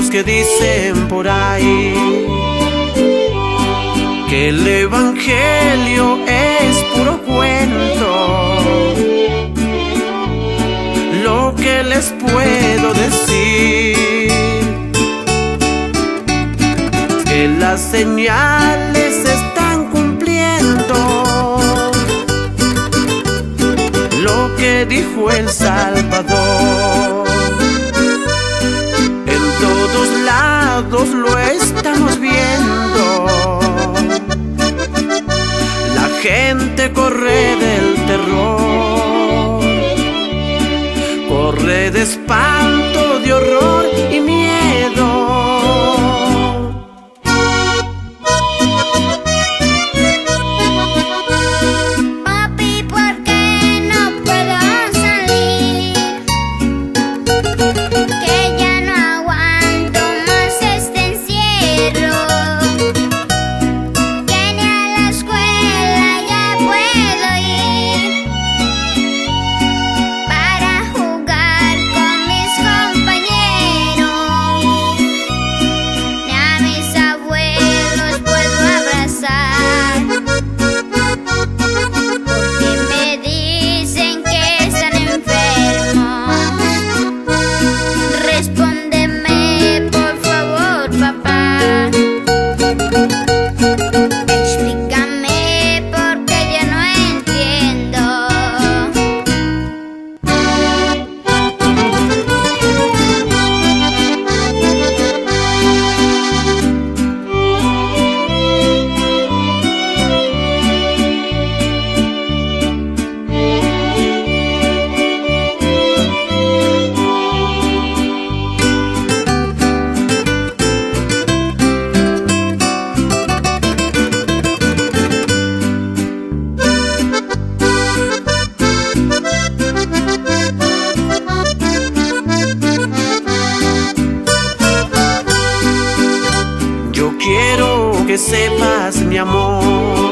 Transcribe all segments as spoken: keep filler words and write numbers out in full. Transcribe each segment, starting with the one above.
los que dicen por ahí que el evangelio es puro cuento, lo que les puedo decir es que las señales están cumpliendo lo que dijo el Salvador. En todos lados lo estamos viendo, la gente corre del terror, corre de espanto, de horror y miedo. Papi, ¿por qué no puedo salir? Que ya no aguanto más este encierro, que ni a la escuela ya puedo ir para jugar con mis compañeros, ni a mis abuelos puedo abrazar, porque me dicen que están enfermos. Respóndeme, por favor, papá. Explícame porque yo no entiendo. Yo quiero que sepas, mi amor,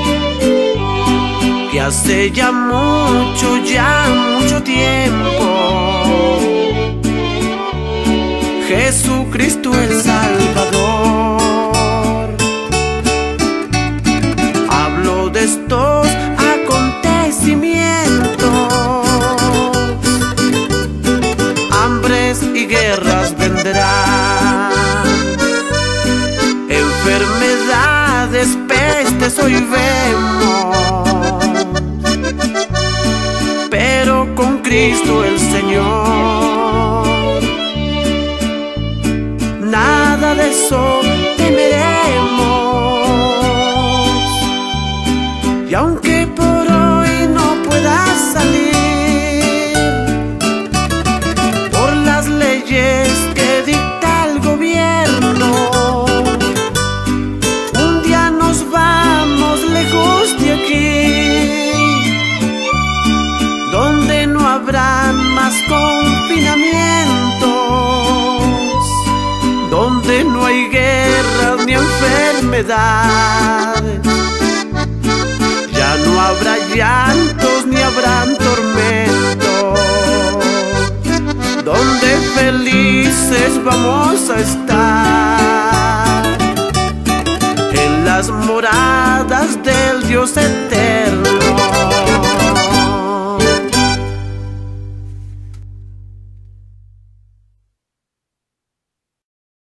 que hace ya mucho, ya mucho tiempo Jesucristo el Salvador habló de estos acontecimientos. Hambres y guerras vendrán, enfermedades, pestes hoy vemos, pero con Cristo el Señor nada de eso temeremos. Y aunque por hoy no puedas salir por las leyes que dicta el gobierno, un día nos vamos lejos de aquí, donde no habrá más confinamientos, donde no hay guerras ni enfermedades, ya no habrá llantos ni habrán tormentos, donde felices vamos a estar en las moradas del Dios eterno.